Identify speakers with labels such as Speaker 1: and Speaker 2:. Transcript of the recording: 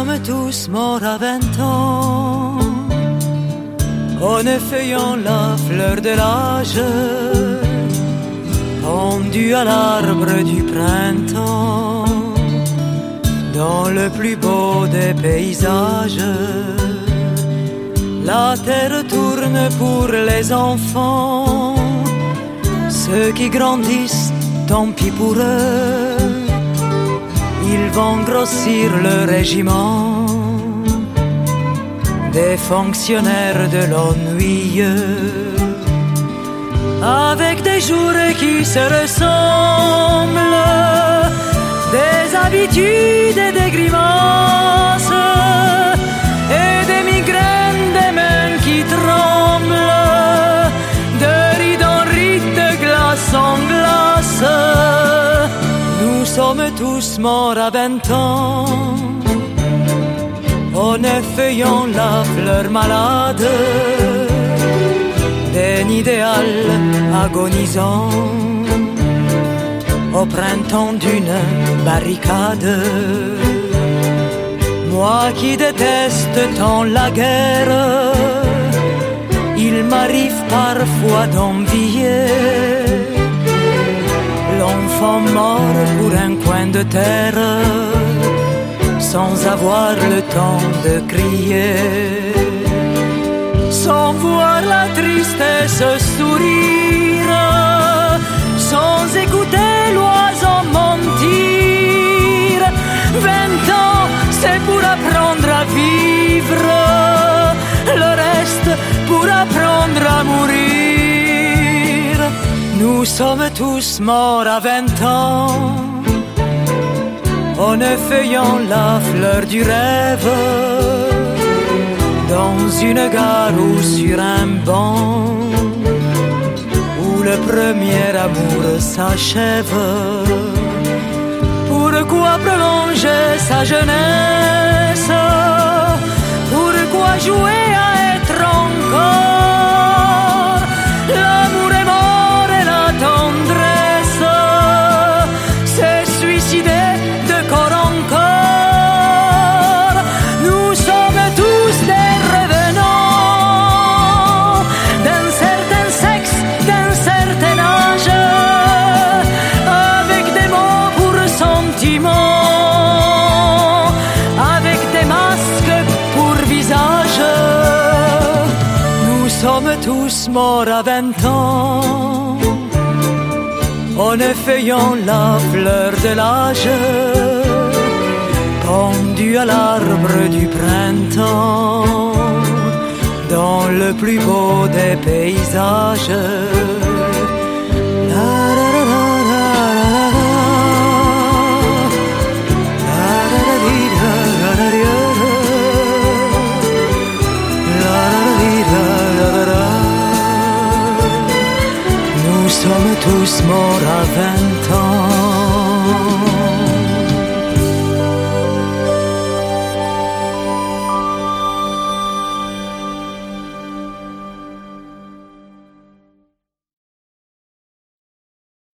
Speaker 1: sommes tous morts à 20 ans, en effeuillant la fleur de l'âge, pendu à l'arbre du printemps, dans le plus beau des paysages. La terre tourne pour les enfants, ceux qui grandissent, tant pis pour eux, ils vont grossir le régiment des fonctionnaires de l'ennuyeux, avec des jours qui se ressemblent, des habitudes et des grimaces, et des migraines, des mains qui tremblent, de ride en ride, de glace en glace. Nous sommes tous morts à 20 ans, en effeuillant la fleur malade d'un idéal agonisant, au printemps d'une barricade. Moi qui déteste tant la guerre, il m'arrive parfois d'envier l'enfant mort pour un coin de terre, sans avoir le temps de crier, sans voir la tristesse sourire, sans écouter l'oiseau mentir. 20 ans, c'est pour apprendre à vivre, le reste pour apprendre à mourir. Nous sommes tous morts à 20 ans, en effeuillant la fleur du rêve, dans une gare ou sur un banc, où le premier amour s'achève. Pourquoi prolonger sa jeunesse? Pourquoi jouer à être encore? L'amour est mort et la tendresse s'est suicidée de corps en corps. Nous sommes tous des revenants d'un certain sexe, d'un certain âge, avec des mots pour sentiments, avec des masques pour visage. Nous sommes tous morts à 20 ans, en effeuillant la fleur de l'âge, pendu à l'arbre du printemps, dans le plus beau des paysages.